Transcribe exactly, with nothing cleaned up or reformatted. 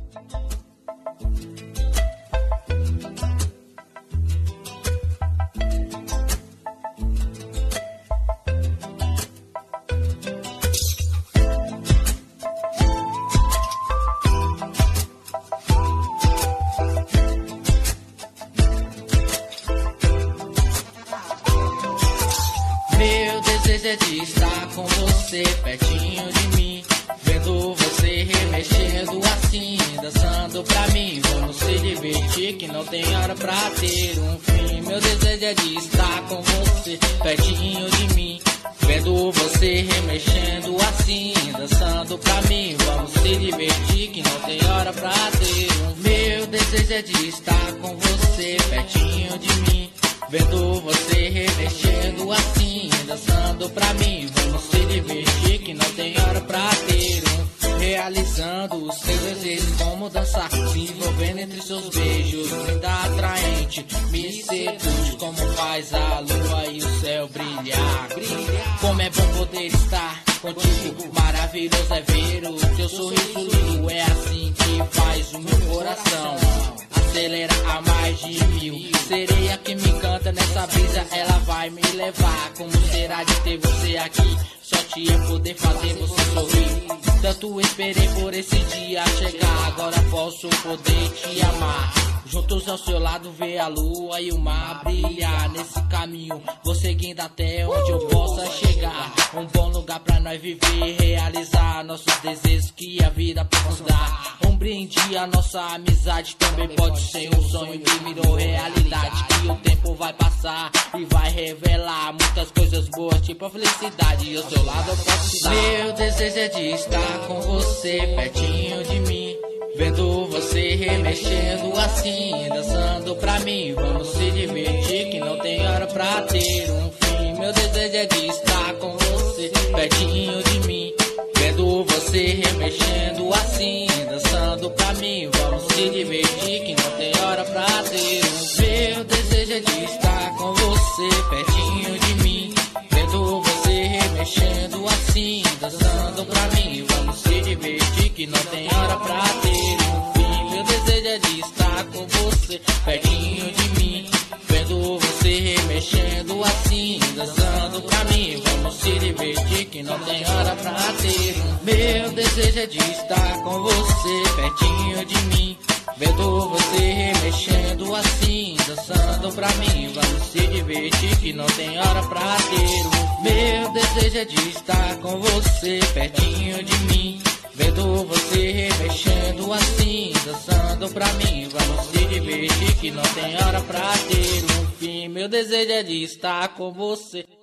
Meu desejo é de estar com você, pertinho de mim, vendo você remexendo assim, dançando pra mim. Vamos se divertir que não tem hora pra ter um fim. Meu desejo é de estar com você, pertinho de mim, vendo você remexendo assim, dançando pra mim. Vamos se divertir que não tem hora pra ter um fim. Meu desejo é de estar com você, pertinho de mim, vendo você remexendo assim, dançando pra mim. Vamos se divertir que não tem hora pra ter um. Realizando os seus desejos, como dançar, se envolvendo entre seus beijos, linda, atraente, me seduz, como faz a lua e o céu brilhar. Como é bom poder estar contigo, maravilhoso é ver o teu sorriso lindo. É assim que faz o meu coração acelera a mais de mil. Sereia que me canta nessa brisa, ela vai me levar. Como será de ter você aqui? Só te é poder fazer você sorrir. Tanto esperei por esse dia chegar, agora posso poder te amar. Juntos ao seu lado ver a lua e o mar brilhar. Nesse caminho vou seguindo até onde eu possa chegar. Um bom lugar pra nós viver, realizar nossos desejos que a vida pode nos dar. Um brinde à nossa amizade, também pode ser um sonho que virou realidade. Que o tempo vai passar e vai revelar muitas coisas boas, tipo a felicidade. E ao seu lado eu posso estar. Meu desejo é de estar com você, pertinho de mim, vendo você remexendo assim, dançando pra mim. Vamos se divertir que não tem hora pra ter um fim. Meu desejo é de estar com você, pertinho de mim, vendo você remexendo assim, dançando pra mim. Vamos se divertir que não tem hora pra ter um fim. Meu desejo é de estar com você, pertinho de mim, vendo você remexendo assim, dançando pra mim. Vamos se divertir que não tem hora pra ter um fim. Meu desejo é de estar com você, pertinho de mim, vendo você remexendo assim, dançando pra mim. Vamos se divertir que não tem hora pra ter um. Meu desejo é de estar com você, pertinho de mim, vendo você remexendo assim, dançando pra mim. Vamos se divertir que não tem hora pra ter um. Meu desejo é de estar com você, pertinho de mim, vendo você remexendo assim, dançando pra mim. Vamos se divertir que não tem hora pra ter um fim. Meu desejo é de estar com você.